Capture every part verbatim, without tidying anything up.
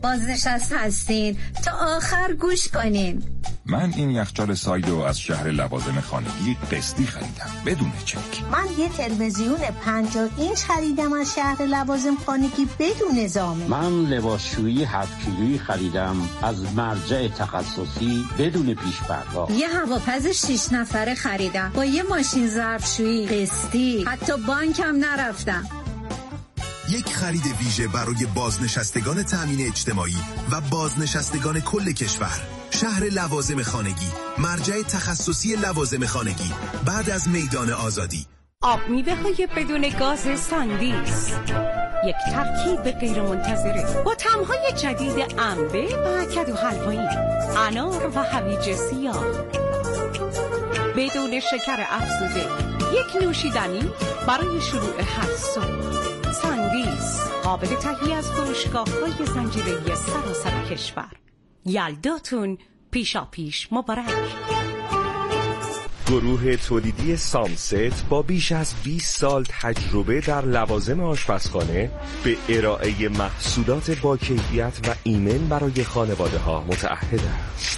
بازنشسته هستین تا آخر گوش کنین. من این یخچال سایدو از شهر لوازم خانگی قسطی خریدم بدون چک. من یه تلویزیون پنجاه اینچ خریدم از شهر لوازم خانگی بدون ضامن. من لباسشویی هفت کیلویی خریدم از مرجع تخصصی بدون پیش پرداخت. یه هواپز شش نفره خریدم با یه ماشین ظرفشویی قسطی، حتی بانکم نرفتم. یک خرید ویژه برای بازنشستگان تامین اجتماعی و بازنشستگان کل کشور. شهر لوازم خانگی، مرجع تخصصی لوازم خانگی، بعد از میدان آزادی. آب میوه‌های بدون گاز ساندیس، یک ترکیب غیر منتظره با طعم‌های جدید انبه و کدو حلوایی، انار و هویج سیاه، بدون شکر افزوده، یک نوشیدنی برای شروع هر صبح. ساندیس قابل تهیه از فروشگاه‌های زنجیره‌ای سراسر کشور. یلداتون پیشا پیش مبارک. گروه تولیدی سامست با بیش از بیست سال تجربه در لوازم آشپزخانه به ارائه محصولات با کیفیت و ایمن برای خانواده ها متعهد است.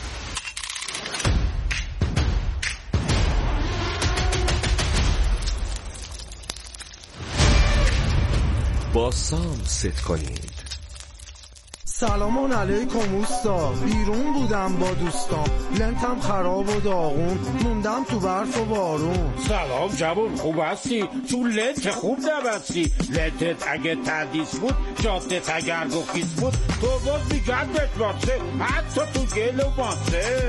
با سامست کنید. سلام علیکم اوستا، بیرون بودم با دوستام، لنتم خراب و داغون، موندم تو برف و بارون. سلام جوون، خوب هستی؟ تو لنت خوب نبستی. لنتت اگه تردیس بود، جادت اگر گفیز بود، تو باز میگردت باسه، حتی تو گل و باسه.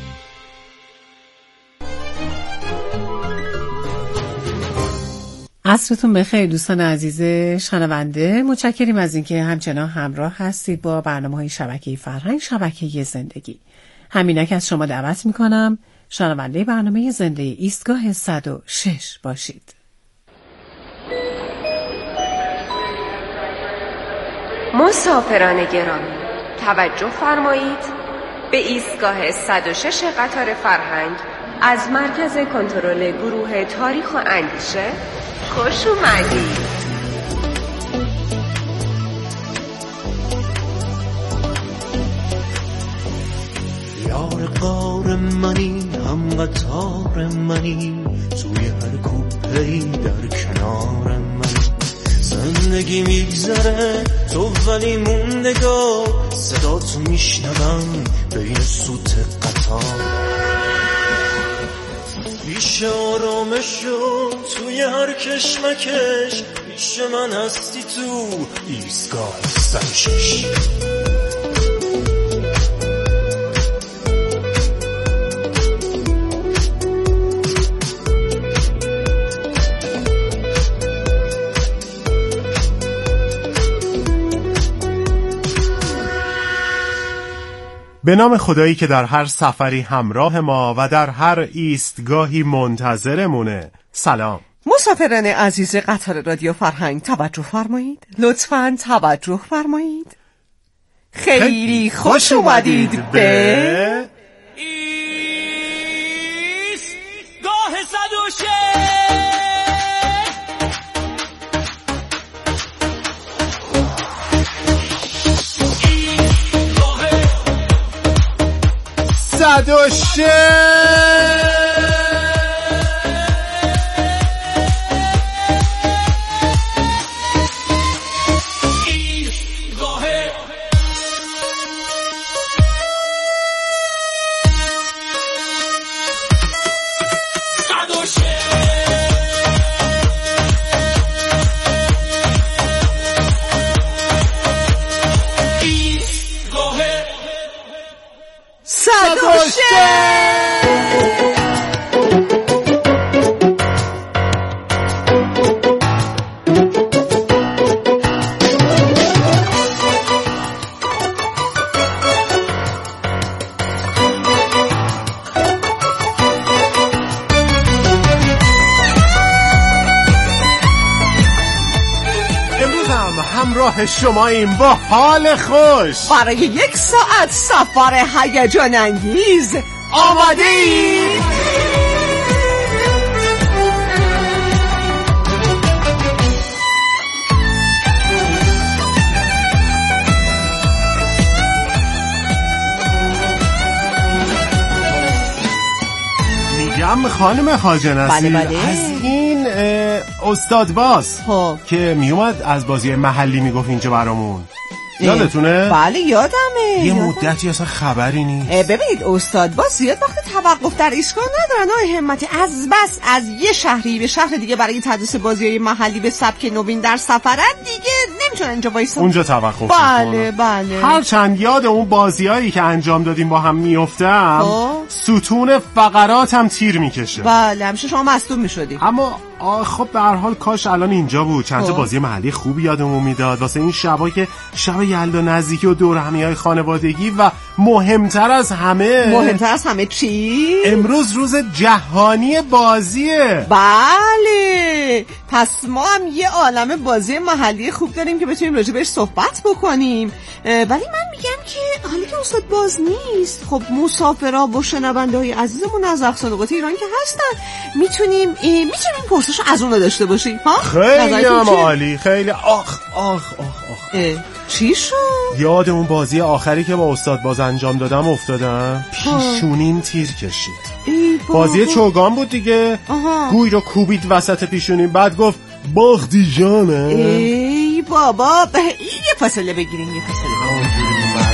عصرتون بخیر دوستان عزیز شنونده، متشکریم از اینکه همچنان همراه هستید با برنامه‌های شبکه فرهنگ، شبکه زندگی. همینک از شما دعوت میکنم شنونده برنامه زنده ایستگاه صد و شش باشید. مسافران گرامی توجه فرمایید، به ایستگاه صد و شش قطار فرهنگ از مرکز کنترل گروه تاریخ و اندیشه خوش اومدید. یار قار منی، هم قطار منی، توی هر کوپه‌ای در کنار منی. زندگی میگذره تو ولی موندگار، صدا تو میشنوم بین سوت قطار. پیش آرامشو توی هر کشمکش، پیش من هستی تو ایستگاه صد و شش. به نام خدایی که در هر سفری همراه ما و در هر ایستگاهی منتظرمونه. سلام مسافران عزیز قطار رادیو فرهنگ، توجه فرمایید، لطفاً توجه فرمایید. خیلی خوش اومدید به ایستگاه صد و شش. صد و شش همراه شماییم با حال خوش برای یک ساعت سفر هیجان انگیز. آماده اید؟ هم خانم خواجه نصیر، بله بله. از این استاد باز ها. که میومد از بازی محلی میگفت اینجا برامون، یادتونه؟ بله یادمه. یه یادم. مدتی اصلا خبری نیست. ببینید استاد باز زیاد وقت توقف در ایستگاه ندارن آقای همتی. از بس از یه شهری به شهر دیگه برای تدریس بازی‌های محلی به سبک نوین در سفرن دیگه نمیتونن اینجا وایسن. اونجا توقف بله بله. هر چند یاد اون بازیایی که انجام دادیم با هم میافتم، ستون فقرات هم تیر میکشه. بله همیشه شما مصدوم میشدی. اما خب به هر حال کاش الان اینجا بود، چند تا بازی محلی خوب یادمون میداد واسه این شبا که شب یلدا نزدیکی و دور همیای خانوادگی و مهمتر از همه مهمتر از همه چی؟ امروز روز جهانی بازیه. بله پس ما هم یه عالمه بازی محلی خوب داریم که بتونیم راجع بهش صحبت بکنیم. ولی من میگم که حالا که استاد باز نیست، خب مسافرها و شنونده‌های عزیزمون از اقصا نقاط ایران که هستن میتونیم میتونیم پرسش از اون رو داشته باشیم ها؟ خیلی هم عالی. خیلی آخ آخ آخ آخ چی شد؟ یاد اون بازی آخری که با استاد باز انجام دادم افتادم، پیشونیم تیر کشید. بازی چوگان بود دیگه. آها. گوی رو کوبید وسط پیشونیم، بعد گفت باختی جانه. ای بابا به یه فاصله بگیریم یه فاصله بگیریم.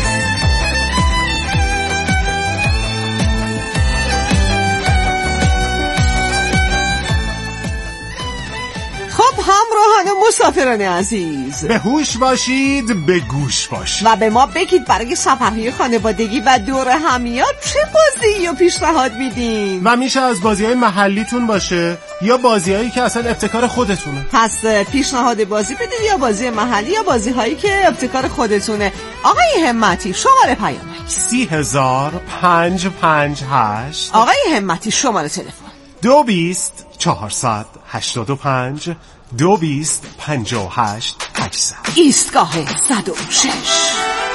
خب همراهان مسافران عزیز، به هوش باشید، به گوش باشید و به ما بگید برای سفرهای خانوادگی و دور همیات چه بازی رو پیشنهاد میدین؟ و میشه از بازی‌های محلیتون باشه یا بازی‌هایی که اصلا ابتکار خودتونه. پس پیشنهاد بازی بدید، یا بازی محلی یا بازی‌هایی که ابتکار خودتونه. آقای همتی شماره پیامک سی هزار پنج پنج هشت. آقای همتی شماره تلفن دو بیست چهارصد هشتاد و پنج دو بیست پنجاه و هشت هشتصد. ایستگاه صد و شش.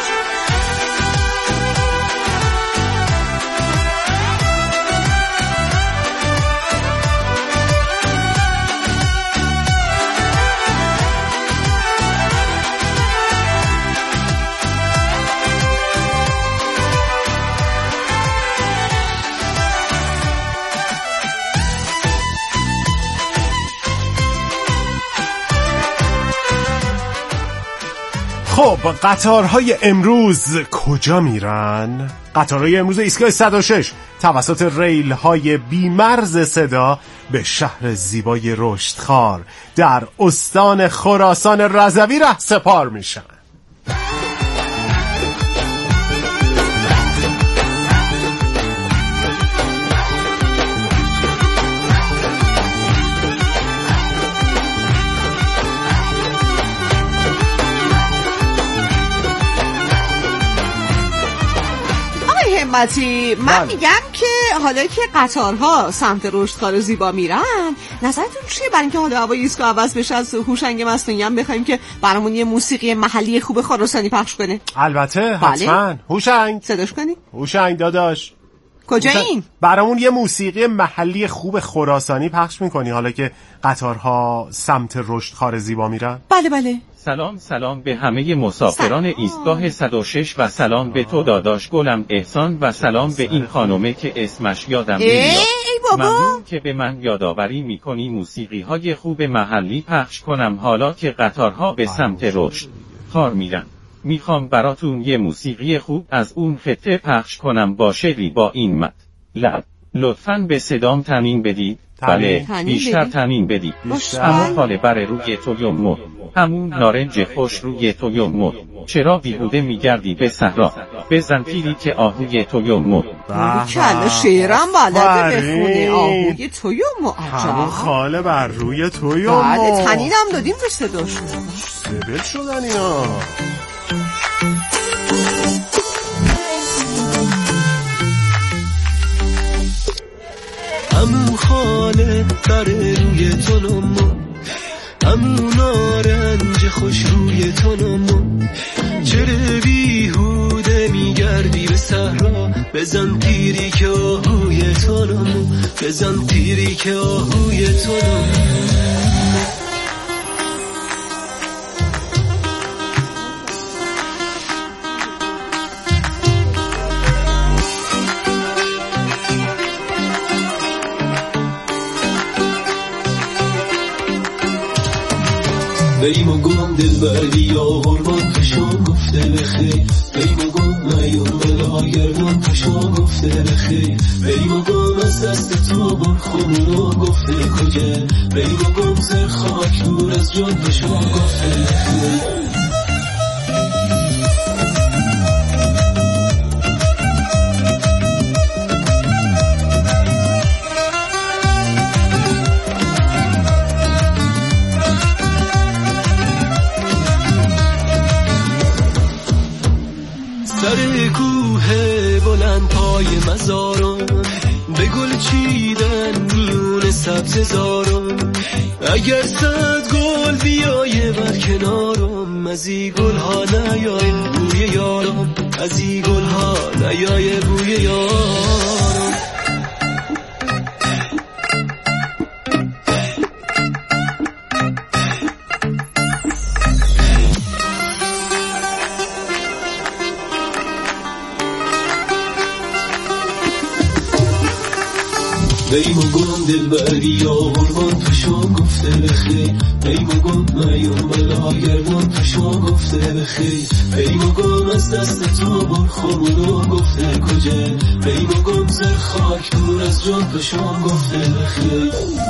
خب قطارهای امروز کجا میرن؟ قطارهای امروز ایستگاه صد و شش توسط ریل های بیمرز صدا به شهر زیبای رشدخوار در استان خراسان رضوی رهسپار میشن. همتی من بله. میگم که حالا که قطارها سمت رشدخوار زیبا میرن، نظرتون چیه برای اینکه حالا هوای ایستگاه عوض بشه از هوشنگ مصنوعی هم بخوایم که برامون یه موسیقی محلی خوب خراسانی پخش کنه؟ البته حتما. بله. هوشنگ صداش کنی؟ هوشنگ داداش کجا این؟ برامون یه موسیقی محلی خوب خراسانی پخش میکنی حالا که قطارها سمت رشدخوار زیبا میرن؟ بله بله. سلام سلام به همه مسافران ایستگاه صد و شش و سلام به تو داداش گلم احسان و سلام به این خانومه که اسمش یادم نمیاد. ممنون که به من یادآوری میکنی موسیقی های خوب محلی پخش کنم حالا که قطارها به سمت رشدخوار میرن. میخوام براتون یه موسیقی خوب از اون خطه پخش کنم با شعری با این مطلب. لطفاً به صدام تنین بدید. بله بیشتر تنین بدید. همون خاله بر روی تو یمو، همون نارنج خوش روی تو یمو، چرا بیهوده میگردی به صحرا، بزن پیری که آهوی تو یمو. کله شعرم بلده بخونه آهوی تو یمو. همون خاله بر روی تو یمو. بله تنینم دادیم به صداشون. سبل شدن اینا. همون خاله بر روی تو نمو، همون نارنج خوش روی تو نمو، چرا بیهوده میگردی به صحرا، بزن تیری که آهوی تو نمو، بزن تیری که آهوی تو نمو. بریم و گم دلبری یا قربان کشان گفته بخیر بریم و گم نیون بلا گردان کشان گفته بخیر بریم و گم از دست تو بر خونو گفته کجا بریم و گم زر خاک دور از جان کشان گفته بخیر سر کوه بلند پای مزاران به گل چیدن میون سبز زاران اگر صد گل بیایه بر کنارم از این گل ها نیای بوی یارم از این گل ها نیای بوی یارم بریم و گم دلبری یا قربان کشان گفته بخیر بریم و گم نیون بلا گردان کشان گفته بخیر بریم و گم از دست تو بر خورو گفته کجا بریم و گم زر خاک دور از جان کشان گفته بخیر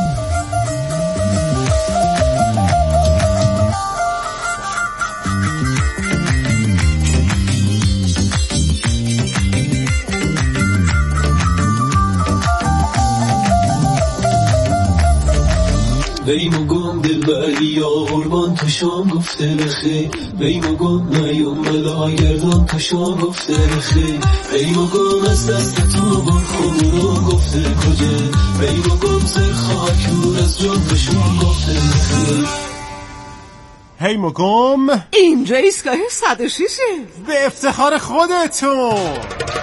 بریم و گم دلبری یا قربان کشان گفته بخیر بریم و گم نیون بلا گردان کشان گفته بخیر بریم و گم از دست تو بر خورو گفته کجا بریم و گم زر خاک دور از جان کشان گفته بخیر هی مگم اینجا ایستگاه صد و شش به افتخار خودتون.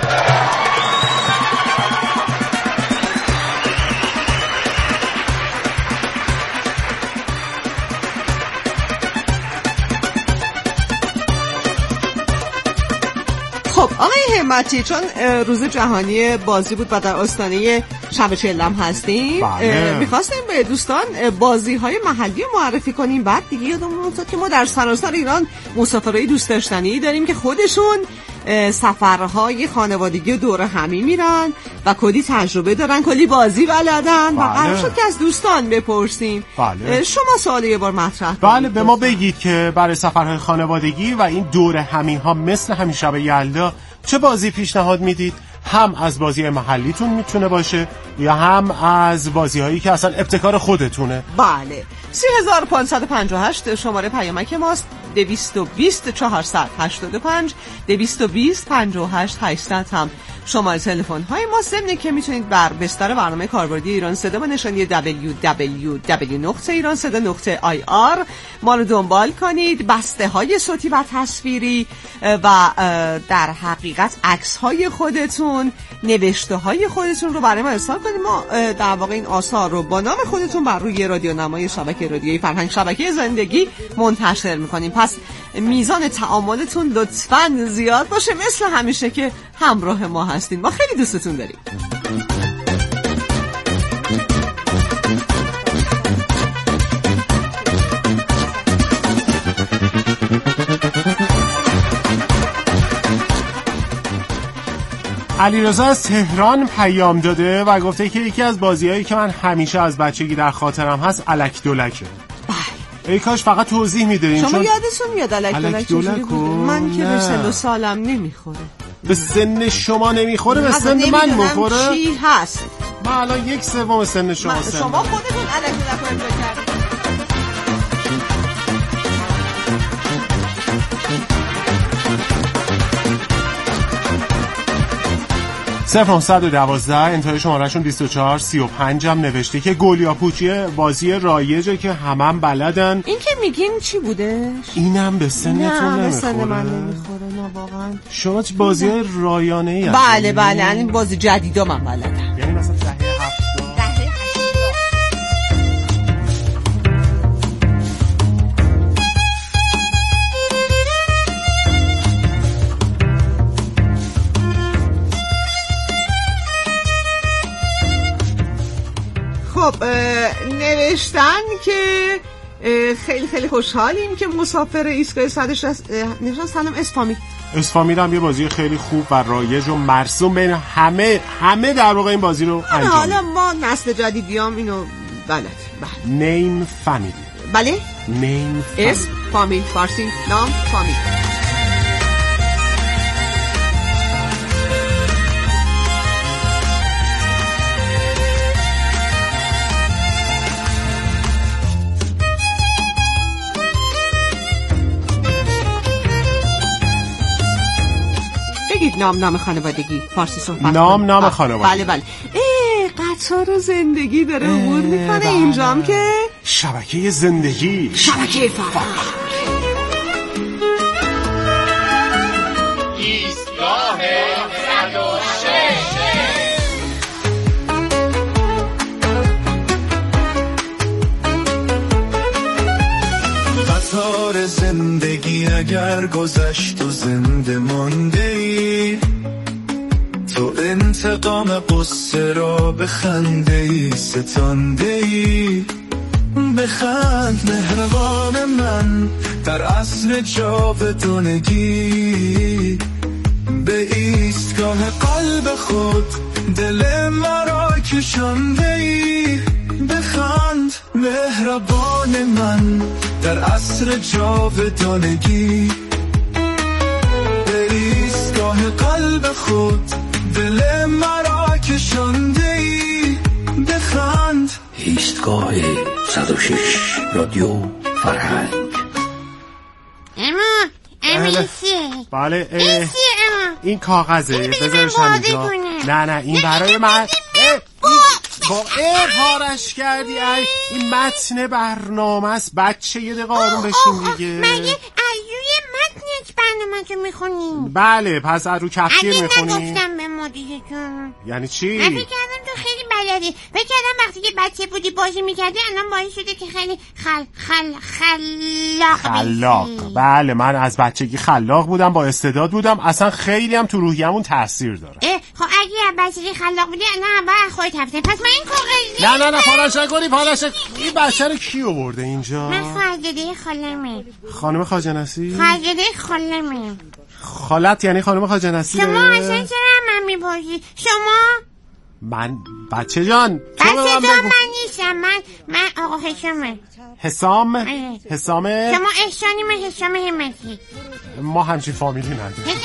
خب آقای همتی، چون روز جهانی بازی بود و در آستانه شب چهلم هستیم، بله. میخواستیم به دوستان بازی های محلی معرفی کنیم. بعد دیگه یادمون افتاد که ما در سراسر ایران مسافرای دوست داشتنی داریم که خودشون سفرهای خانوادگی و دور همی میرن و کلی تجربه دارن، کلی بازی بلدن. بله. و قرار شد که از دوستان بپرسیم. بله. شما سوال یه بار مطرح بله کنید. به ما بگید که برای سفرهای خانوادگی و این دور همی ها مثل همین شب یلدا چه بازی پیشنهاد میدید؟ هم از بازی محلیتون میتونه باشه یا هم از بازی هایی که اصلا ابتکار خودتونه. بله. سه هزار و پانصد و پنجاه و هشت شماره پیامک ماست. دویست و بیست چهارصد و هشتاد و پنج دویست و بیست پنجاه و هشت هشتصد هم شماره تلفن های ما. ضمن که میتونید بر بستر برنامه کاربردی ایران صدا با نشانی دبلیو دبلیو دبلیو نقطه ایران صدا نقطه آی آر ما رو دنبال کنید. بسته های صوتی و تصویری و در حقیقت عکس های خودتون، نوشته های خودتون رو برای ما ارسال کنید. ما در واقع این آثار رو با نام خودتون بر روی رادیو نمای شبکه رادیویی فرهنگ شبکه زندگی منتشر میکنیم. پس میزان تعاملتون لطفاً زیاد باشه، مثل همیشه که همراه ما هستین. ما خیلی دوستتون داریم. علیرضا از تهران پیام داده و گفته که یکی از بازی‌هایی که من همیشه از بچگی در خاطرم هست الک دولکه. ای کاش فقط توضیح میدین. شما چون یادتون میاد الک دولک چجوری بود؟ من که به سن و سالم نمیخوره. به سن شما نمیخوره؟ به سن من میخوره؟ چی هست؟ من الان یک سوم سن شما سن. شما خودتون الک دولک رو امضا کردید. صفر نهصد و دوازده انتهای شمارهشون بیست و چهار سی و پنج هم نوشته که گلیا پوچی بازی رایجه که همه هم بلدن. این که میگین چی بودش؟ اینم به سنتون نمیخوره. نه به سن من نمیخوره. نه واقعا. شما چه بازی های رایانه ای هست؟ بله بله این بازی جدیدا من بلدم. یعنی مثلا دهه هفتاد. خب نوشتن که خیلی خیلی خوشحالیم که مسافر ایستگاه صد و شصت نشان سلام اسفامیل. اسفامیل هم یه بازی خیلی خوب و رایج و مرسوم بین همه همه در واقع این بازی رو انجام. حالا ما نسل جدیدیام اینو بلد. بله. نیم فامیلی. بله؟ نیم اسم فامیل فارسی نام فامیل. نام نام خانوادگی فارسی صحبت نام نام خانوادگی. بله بله. ای قطار زندگی داره عبور میکنه بله. اینجام که شبکه زندگی شبکه فرهنگ ایستگاه صد و شش. قطار زندگی اگر گذشت و زنده مانده ای، تو انتقام قصه را به خنده ای ستانده ای. بخند مهربان من در عصر جاودانگی، به ایستگاه قلب خود دل مرا کشانده ای. بخند مهربان من در عصر جاودانگی، به ایستگاه قلب خود دل مرا کشانده ای. بخند. ایستگاه صد و شش رادیو فرهنگ. اما امیسی بله ایسی اما این کاغذه بذارش همینجا. نه نه این برای من با ای پارش کردی. ای این متن برنامه است بچه، یه دقیقه آروم بشین دیگه. مگه ایوی متنش برنامه تو میخونیم؟ بله پس از رو کفتیر میخونیم. اگه نگفتم به مدیرتون. یعنی چی؟ من فکر کردم تو خیلی بلدی، فکر کردم وقتی که بچه بودی بازی میکردی الان باعث شده که خیلی خل خل خلاق خلاق بسی. بله من از بچگی خلاق بودم، با استعداد بودم، اصلا خیلی هم تو روحیه‌مون تاثیر داره. خب اگه بچگی خلاق بودی الان باید خودت هفته. پس من این کاغذی نه نه نه پارش نکنی پارش. این بچه رو کی آورده اینجا؟ من خواهرزاده خاله‌ام. خانم خواجه‌نصیر؟ خواهرزاده خاله‌ام. خالت یعنی خانم خواجه‌نصیر؟ شما اصلا چرا من میپرسی؟ شما من بچه جان بچه جان من نیستم، من من آقا حسامه. حسام؟ حسامه؟ شما احسانی من حسام همتی. ما همچین فامیلی نداریم.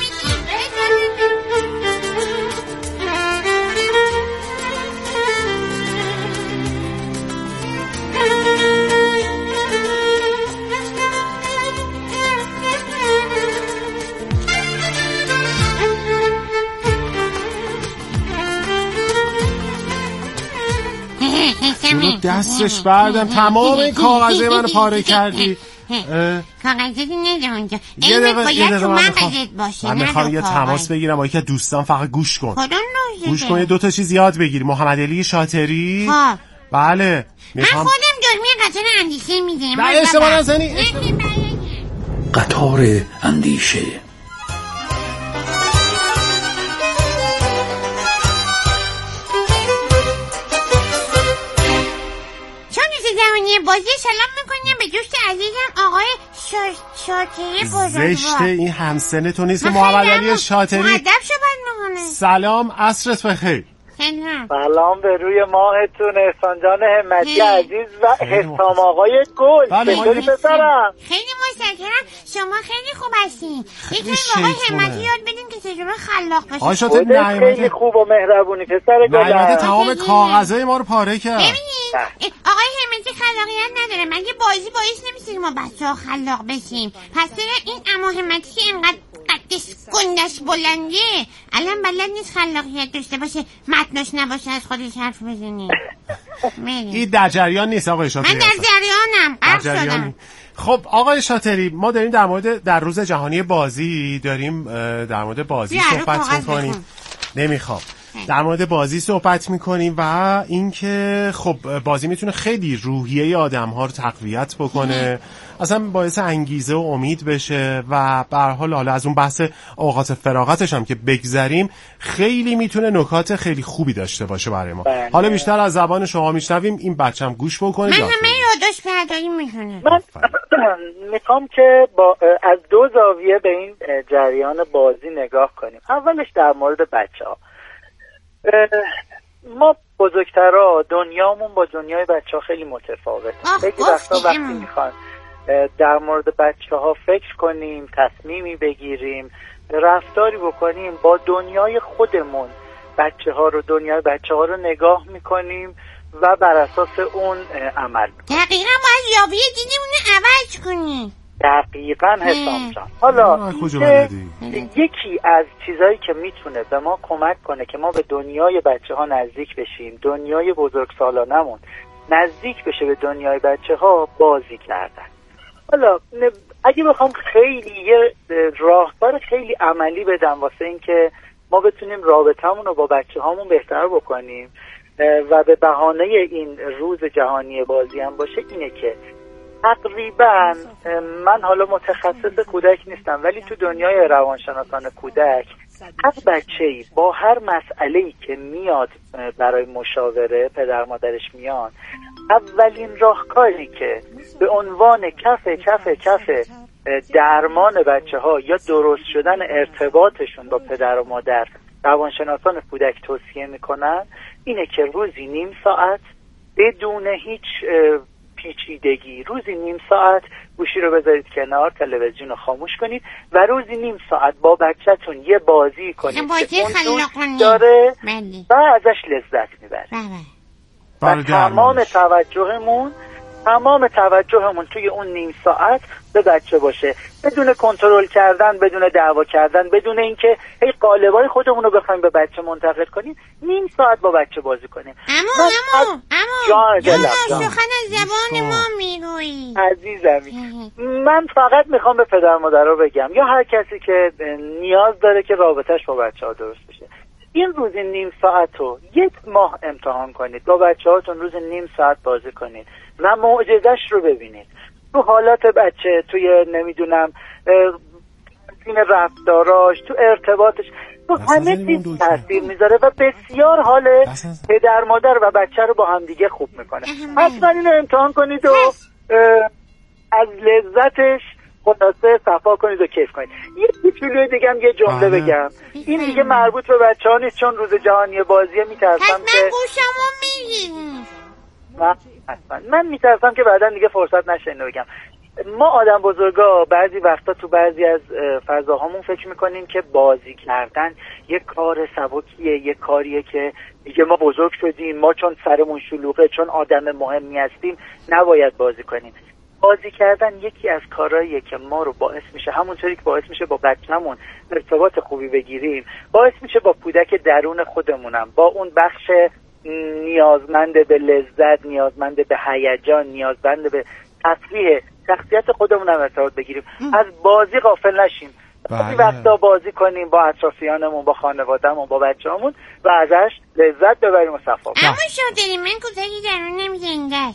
رو دستش بردم تمام این کاغذه منو پاره کردی. کاغذه نده اونجا. این باید تو مغزت باشه. من میخوام یه تماس بگیرم با یکی از دوستان. فقط گوش کن گوش کن یه دوتا چیز یاد بگیری. محمد علی شاطری. ها بله من خودم دلمی قطار اندیشه میدیم. بله اشتباه نزنی. قطار اندیشه. بازی سلام میکنیم به دوست عزیزم آقای شاطری بزرگوار. زشته این همسن تو نیست. محمد علی شاطری مؤدب صحبت میکنه. سلام عصرت بخیر. سلام به روی ماهتون احسان جان همتی عزیز و حسام آقای گل. چطوری پسرم؟ خیلی متشکرم شما خیلی خوب هستین. یکم آقای همتی یاد بدین که چجوری خلاق باشین. آقای شاطری خیلی خوب و مهربونی پسر گل. نایمده تمام کاغذهای ما رو پاره کرد. ببینید آقای همتی خلاقیت نداره، مگه بازی باعث نمیشه که ما بچه‌ها خلاق بشیم. پس چرا این اما همتی که اینقدر قدش گندش بلنده الان بلد نیست خلاقیت داشته باشه، متنش نباشه از خودش حرف بزنی؟ این در جریان نیست آقای شاطری. من در جریانم قرض شدم. خب آقای شاطری ما داریم در مورد در روز جهانی بازی داریم در مورد بازی صحبت می‌کنیم. نمیخوام در مورد بازی صحبت میکنیم و اینکه خب بازی میتونه خیلی روحیه آدم‌ها رو تقویت بکنه، اصلا باعث انگیزه و امید بشه و به هر حال حالا از اون بحث اوقات فراغتش هم که بگذریم خیلی میتونه نکات خیلی خوبی داشته باشه برای ما. بله. حالا بیشتر از زبان شما میشنویم، این بچه‌م گوش بکنید. من همه یادداشت برداری میکنم. من میخوام که با از دو زاویه به این جریان بازی نگاه کنیم. اولش در مورد بچه‌ها. ما بزرگترها دنیامون با دنیای بچه‌ها خیلی متفاوته. خیلی وقتا وقتی میخوان در مورد بچه‌ها فکر کنیم، تصمیمی بگیریم، رفتاری بکنیم، با دنیای خودمون بچه‌ها رو دنیای بچه‌ها رو نگاه میکنیم و بر اساس اون عمل میکنیم. دقیقاً باید زاویه دیدیمون رو عوض کنیم. دقیقاً حسام جان. حالا یکی از چیزایی که میتونه به ما کمک کنه که ما به دنیای بچه‌ها نزدیک بشیم، دنیای بزرگسالانمون نزدیک بشه به دنیای بچه‌ها، بازی کردن. حالا اگه بخوام خیلی یه راهکار خیلی عملی بدم واسه این که ما بتونیم رابطمون رو با بچه‌هامون بهتر بکنیم و به بهانه این روز جهانی بازی هم باشه، اینه که تقریبا من حالا متخصص کودک نیستم ولی تو دنیای روانشناسان کودک هر بچه‌ای با هر مسئله‌ای که میاد برای مشاوره پدر مادرش میان، اولین راهکاری که به عنوان کف کف کف درمان بچه‌ها یا درست شدن ارتباطشون با پدر و مادر روانشناسان کودک توصیه میکنن اینه که روزی نیم ساعت بدون هیچ پیچیدگی، روزی نیم ساعت گوشی رو بذارید کنار، تلویزیون رو خاموش کنید و روزی نیم ساعت با بچه‌تون یه بازی کنید که اون دوست داره و ازش لذت میبره. و تمام توجهمون تمام توجهمون توی اون نیم ساعت به بچه باشه، بدون کنترل کردن، بدون دعوا کردن، بدون اینکه هی قالبای خودمون رو بخوایم به بچه منتقل کنیم. نیم ساعت با بچه بازی کنیم. امو امو امو جان سخن از زبان ما میگویی عزیزمی. من فقط میخوام به پدر مادرها بگم یا هر کسی که نیاز داره که رابطش با بچه ها درست بشه، این روز نیم ساعت رو یک ماه امتحان کنید، با بچه هاتون روز نیم ساعت بازی کنید و معجزش رو ببینید. تو حالات بچه، توی نمیدونم این رفتاراش، تو ارتباطش، تو همه چیز تاثیر میذاره و بسیار حال پدر مادر و بچه رو با همدیگه خوب میکنه. حتما اینو امتحان کنید و از لذتش خلاصه صفا کنید و کیف کنید. یه کوچولوی دیگه هم یه جمله بگم، این دیگه مربوط به بچه‌ها نیست چون روز جهانی بازیه. میترسم که من گوشمو میگیرم من, من میترسم که بعدا دیگه فرصت نشه اینو بگم. ما آدم بزرگا بعضی وقتا تو بعضی از فضاهامون فکر میکنیم که بازی کردن یه کار سبکیه، یه کاریه که دیگه ما بزرگ شدیم، ما چون سرمون شلوغه، چون آدم مهمی هستیم نباید بازی کنیم. بازی کردن یکی از کارهاییه که ما رو باعث میشه، همونطوری که باعث میشه با بچه‌مون ارتباط خوبی بگیریم، باعث میشه با کودک درون خودمونم، با اون بخش نیازمند به لذت، نیازمند به هیجان، نیازمند به تفریح شخصیت خودمون هم ارتباط بگیریم. از بازی غافل نشیم. بعضی وقتا بازی کنیم با اطرافیانمون، با خانوادهمون، با بچه‌مون و ازش لذت ببریم و صفا کنیم. اما شاطری من کودکی درون نمی‌زنده.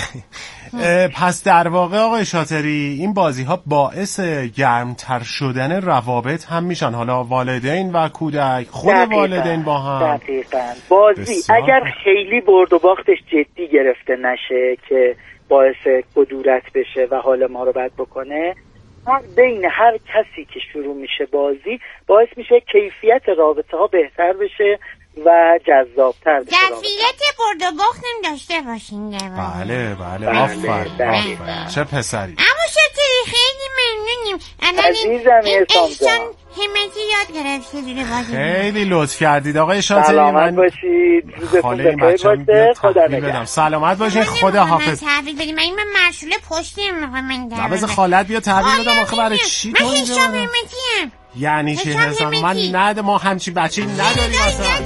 پس در واقع آقای شاطری این بازی ها باعث گرمتر شدن روابط هم میشن، حالا والدین و کودک، خود دقیقا. والدین با هم. دقیقاً. بازی بسیار. اگر خیلی برد و باختش جدی گرفته نشه که باعث کدورت بشه و حال ما رو بد بکنه، بین هر کسی که شروع میشه بازی باعث میشه کیفیت رابطه ها بهتر بشه و جذاب‌تر بشه. کیفیت برد و باخت هم داشته باشین. بله بله آفرین آفرین چه پسری. اما شاطری خیلی ممنونیم. عزیزم احسان همتی یاد گرفت چجوری بازی. خیلی لطف کردید آقای شاطری. سلامت باشید. روزتون بخیر باشه. خدا نگهدار. سلامت باشید. خدا حافظ. تحویل بدیم. من من مشغول پشتی میخوام من در. بابا خالت بیا تحویل بدم آخه برای چی تو اینجا؟ من احسان همتیم. یعنی چی حسن؟ من نده ما همچین بچه‌ای نداریم اصلا.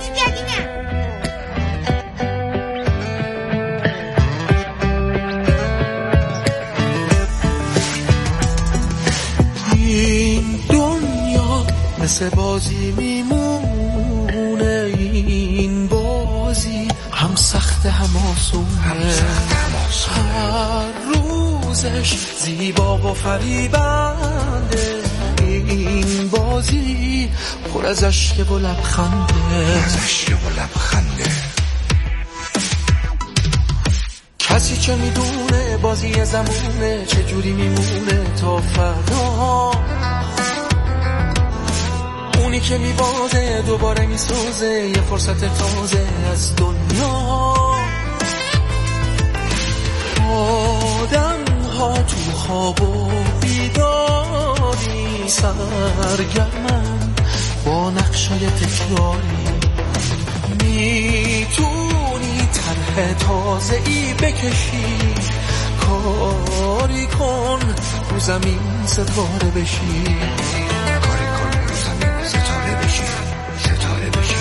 این دنیا مثل بازی میمونه، این بازی هم سخت هم آسونه، هر روزش زیبا و فریبنده، این بازی پر از عشق و لبخنده، از عشق و لبخنده. کسی چه میدونه بازی زمونه چجوری میمونه تا فردا، اونی که میبازه دوباره میسازه یه فرصت تازه از دنیا. آدم ها تو خواب و بیداری سرگرمن با نقشای تکراری، میتونی طرح تازه ای بکشی، کاری کن رو زمین ستاره بشی، کاری کن رو زمین ستاره بشی، ستاره بشی.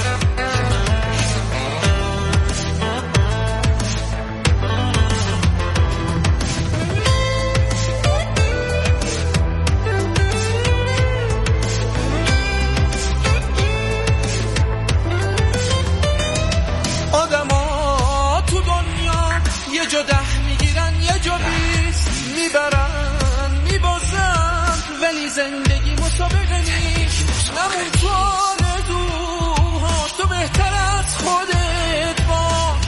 یه جا ده میگیرن یه جا بیست میبرن میبازن، ولی زندگی مسابقه نیست، نمون تو آرزوها، تو بهتر از خودت باش.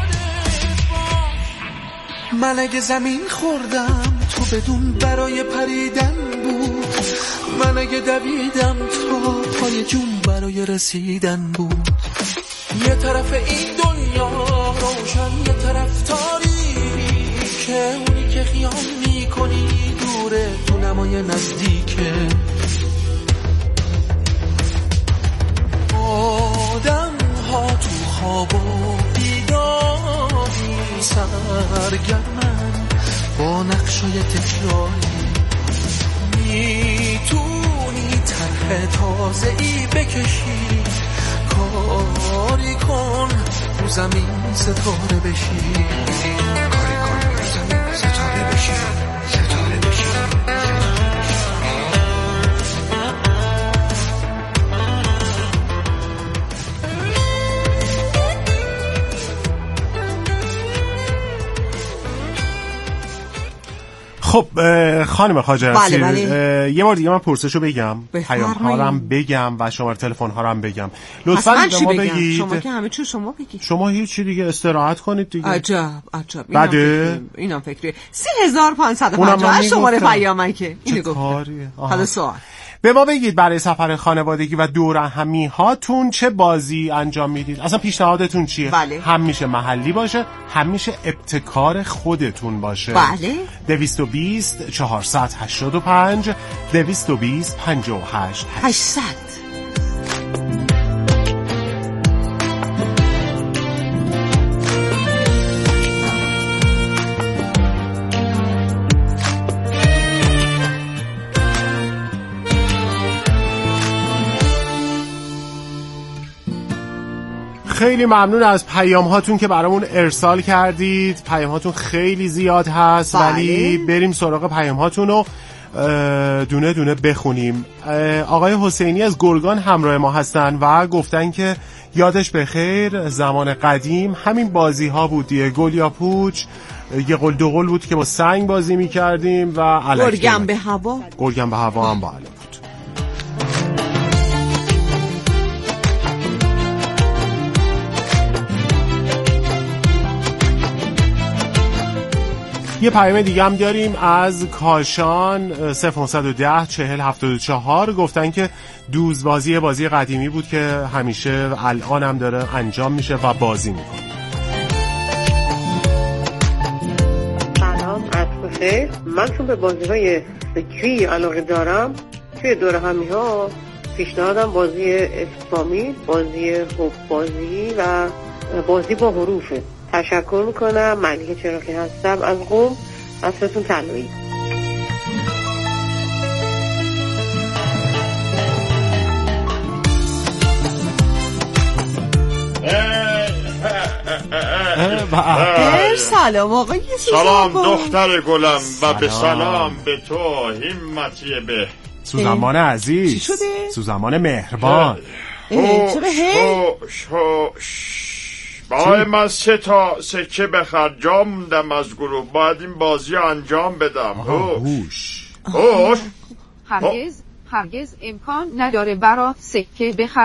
من اگه زمین خوردم تو بدون برای پریدن بود، من اگه دویدم تو پای جون برای رسیدن بود. یه طرف این دنیا روشن یه طرف تاریکه، اونی که خیال میکنی دوره تو نمای نزدیکه. آدم ها تو خواب و بیداری سرگرمن با نقشای تکراری، میتونی طرح تازه ای بکشی، کاری کن رو زمین ستاره بشی، کاری کن رو زمین ستاره بشی، ستاره بشی. خب خانم خواجه بله بله. یه بار دیگه من پرسشو بگم، پیام هارم بگم و شماره تلفن هارم بگم. لطفاً به ما بگید. شما که همه چی شما بگید. شما هیچی دیگه استراحت کنید دیگه. عجب عجب. بده اینم فکریه. سه هزار و پانصد و پنجاه شماره پیامه که اینو گفتم. حالا سوال به ما بگید برای سفر خانوادگی و دور همی هاتون چه بازی انجام میدید؟ اصلا پیشنهادتون چیه؟ بله. هم میشه محلی باشه، هم میشه ابتکار خودتون باشه. بله. دویست و بیست چهارصد هشتاد و پنج دویست و بیست پنجاه و هشت هشتصد. خیلی ممنون از پیام هاتون که برامون ارسال کردید. پیام هاتون خیلی زیاد هست. بله. ولی بریم سراغ پیام هاتون رو دونه دونه بخونیم. آقای حسینی از گرگان همراه ما هستن و گفتن که یادش بخیر زمان قدیم همین بازی ها بود دیگه، گل یا پوچ، یه قل دو قل بود که با سنگ بازی می کردیم و گرگم به هوا. گرگم به هوا هم بله بود. یه پیام دیگه هم داریم از کاشان صفر نه یک صفر چهل هفتاد و چهار. گفتن که دوزبازی بازی قدیمی بود که همیشه الان هم داره انجام میشه و بازی میکنه. سلام از بخیر. من چون به بازی های فکری علاقه دارم، توی دوره همی ها پیشنهادم بازی اسلامی، بازی حب بازی و بازی با حروفه. تشکر میکنم. ملیحه چراغی هستم از قم. عصرتون طلایی. سلام آقای سلام دختر گلم و به سلام به تو همتی به سوزمان عزیز. چی شده؟ سوزمان مهربان. چرا هی؟ هوش هوش باید من سه تا سکه بخر جا موندم از گروه، باید این بازی انجام بدم. هوش هوش هرگز هرگز امکان نداره برات سکه بخر